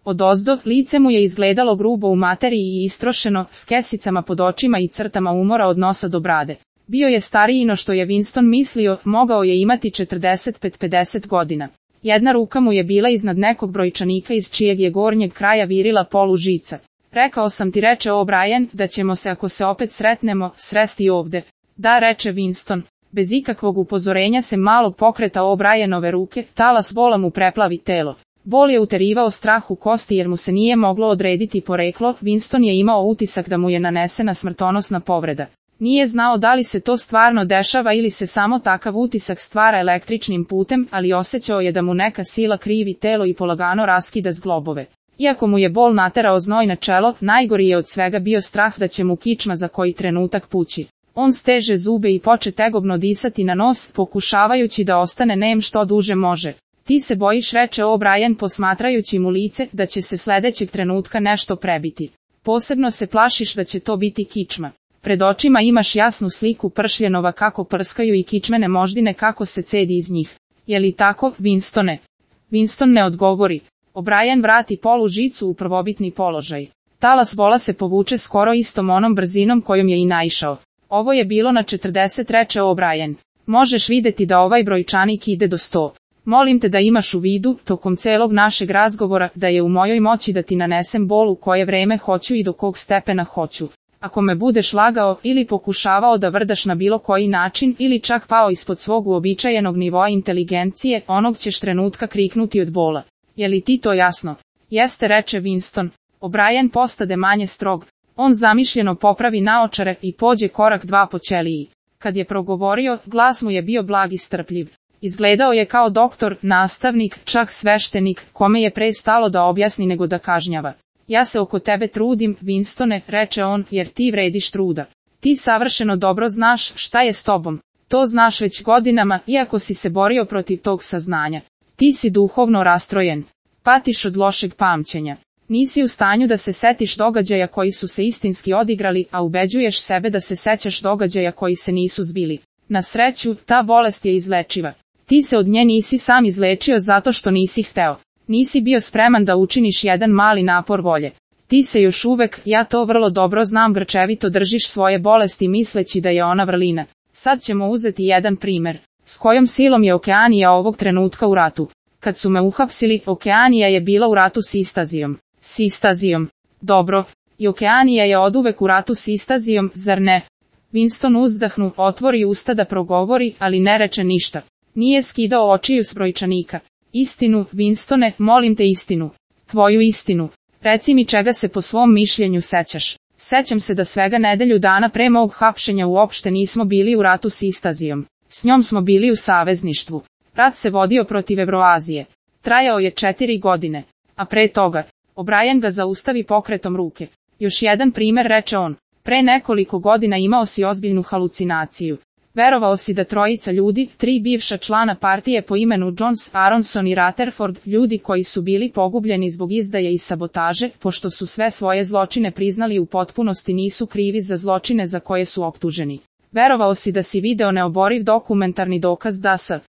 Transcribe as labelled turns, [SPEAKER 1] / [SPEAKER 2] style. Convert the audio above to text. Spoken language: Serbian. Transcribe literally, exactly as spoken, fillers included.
[SPEAKER 1] Odozdo, lice mu je izgledalo grubo u materiji i istrošeno, s kesicama pod očima i crtama umora od nosa do brade. Bio je stariji no što je Winston mislio, mogao je imati četrdeset pet do pedeset godina. Jedna ruka mu je bila iznad nekog brojčanika iz čijeg je gornjeg kraja virila polu žica. Rekao sam ti, reče O'Brien, da ćemo se ako se opet sretnemo, sresti ovde. Da, reče Winston. Bez ikakvog upozorenja se malog pokreta O'Brienove ruke, talas bola mu preplavi telo. Bol je uterivao strah u kosti jer mu se nije moglo odrediti poreklo, Winston je imao utisak da mu je nanesena smrtonosna povreda. Nije znao da li se to stvarno dešava ili se samo takav utisak stvara električnim putem, ali osjećao je da mu neka sila krivi telo i polagano raskida zglobove. Iako mu je bol naterao znoj na čelo, najgori je od svega bio strah da će mu kičma za koji trenutak pući. On steže zube i poče tegobno disati na nos, pokušavajući da ostane nem što duže može. Ti se bojiš, reče O'Brien posmatrajući mu lice, da će se sledećeg trenutka nešto prebiti. Posebno se plašiš da će to biti kičma. Pred očima imaš jasnu sliku pršljenova kako prskaju i kičmene moždine kako se cedi iz njih. Je li tako, Winstone? Winston ne odgovori. O'Brien vrati polu žicu u prvobitni položaj. Talas bola se povuče skoro istom onom brzinom kojom je i naišao. Ovo je bilo na četrdeset, reče O'Brien. Možeš videti da ovaj brojčanik ide do sto. Molim te da imaš u vidu, tokom celog našeg razgovora, da je u mojoj moći da ti nanesem bol u koje vreme hoću i do kog stepena hoću. Ako me budeš lagao ili pokušavao da vrdaš na bilo koji način ili čak pao ispod svog uobičajenog nivoa inteligencije, onog ćeš trenutka kriknuti od bola. Je li ti to jasno? Jeste, reče Winston. O'Brien postade manje strog. On zamišljeno popravi naočare i pođe korak dva po ćeliji. Kad je progovorio, glas mu je bio blag i strpljiv. Izgledao je kao doktor, nastavnik, čak sveštenik, kome je pre stalo da objasni nego da kažnjava. Ja se oko tebe trudim, Winstone, reče on, jer ti vrediš truda. Ti savršeno dobro znaš šta je s tobom. To znaš već godinama, iako si se borio protiv tog saznanja. Ti si duhovno rastrojen. Patiš od lošeg pamćenja. Nisi u stanju da se setiš događaja koji su se istinski odigrali, a ubeđuješ sebe da se sećaš događaja koji se nisu zbili. Na sreću, ta bolest je izlečiva. Ti se od nje nisi sam izlečio zato što nisi hteo. Nisi bio spreman da učiniš jedan mali napor volje. Ti se još uvek, ja to vrlo dobro znam, grčevito držiš svoje bolesti misleći da je ona vrlina. Sad ćemo uzeti jedan primer. S kojom silom je Okeanija ovog trenutka u ratu? Kad su me uhapsili, Okeanija je bila u ratu s Istazijom. S Istazijom. Dobro. I Okeanija je oduvek u ratu s Istazijom, zar ne? Winston uzdahnu, otvori usta da progovori, ali ne reče ništa. Nije skidao očiju s brojčanika. Istinu, Winstone, molim te istinu. Tvoju istinu. Reci mi čega se po svom mišljenju sećaš. Sećam se da svega nedelju dana pre mog hapšenja uopšte nismo bili u ratu s Istazijom. S njom smo bili u savezništvu. Rat se vodio protiv Evroazije. Trajao je četiri godine. A pre toga, O'Brien ga zaustavi pokretom ruke. Još jedan primer, reče on. Pre nekoliko godina imao si ozbiljnu halucinaciju. Verovao si da trojica ljudi, tri bivša člana partije po imenu Jones, Aronson i Rutherford, ljudi koji su bili pogubljeni zbog izdaje i sabotaže, pošto su sve svoje zločine priznali u potpunosti, nisu krivi za zločine za koje su optuženi. Verovao si da si video neoboriv dokumentarni dokaz da s